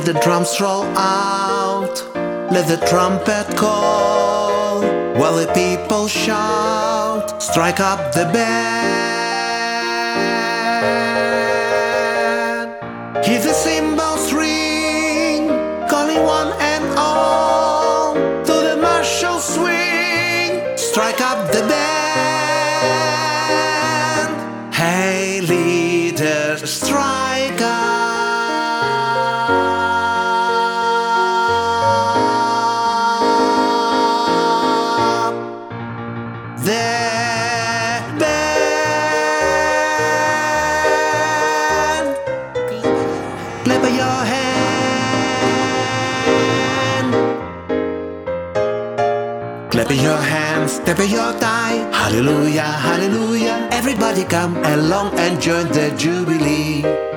Let the drums roll out, let the trumpet call, while the people shout, strike up the band. Hear the cymbals ring, calling one and all, to the martial swing, strike up the band. Hey leader, strike up the band. Clap your hand, clap your hands, tap your thigh. Hallelujah, hallelujah. Everybody come along and join the jubilee.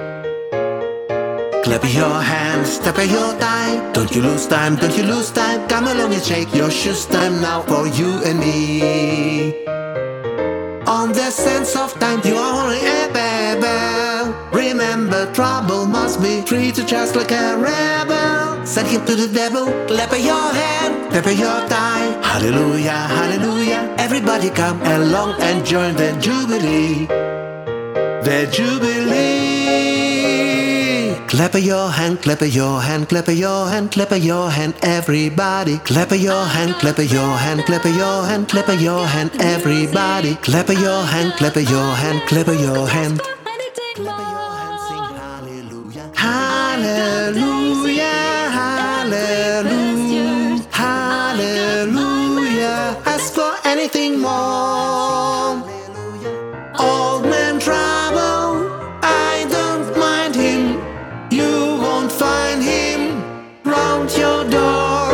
Clap your hands, tap your thigh. Don't you lose time, don't you lose time. Come along and shake your shoes. Time now for you and me. On the sense of time, you are only a rebel. Remember, trouble must be treated just like a rebel. Send him to the devil. Clap your hand, tap your thigh. Hallelujah, hallelujah. Everybody come along and join the jubilee. The jubilee. Clap your hand, clap your hand, clap your hand, clap your hand, everybody. Clap your hand, clap your hand, clap your hand, clap your hand, everybody. Clap your hand, clap your hand, clap your hand. Clap your hand, sing hallelujah. Hallelujah, hallelujah, hallelujah. Ask for anything more. Old man trouble, I don't mind him. You won't find him round your door.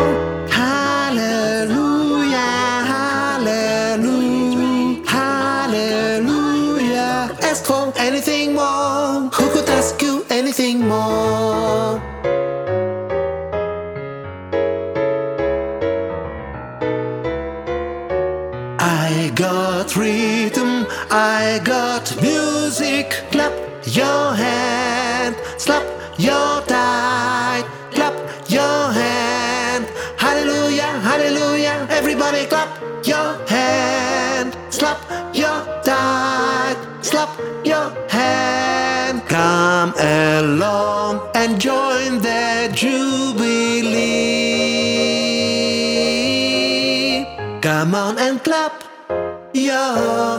Hallelujah, hallelujah, hallelujah. Ask for anything more. Who could ask you anything more? I got rhythm, I got music. Clap your hand, slap your thigh, clap your hand. Hallelujah, hallelujah. Everybody clap your hand, slap your thigh, slap your hand. Come along and join the jubilee. Come on and clap your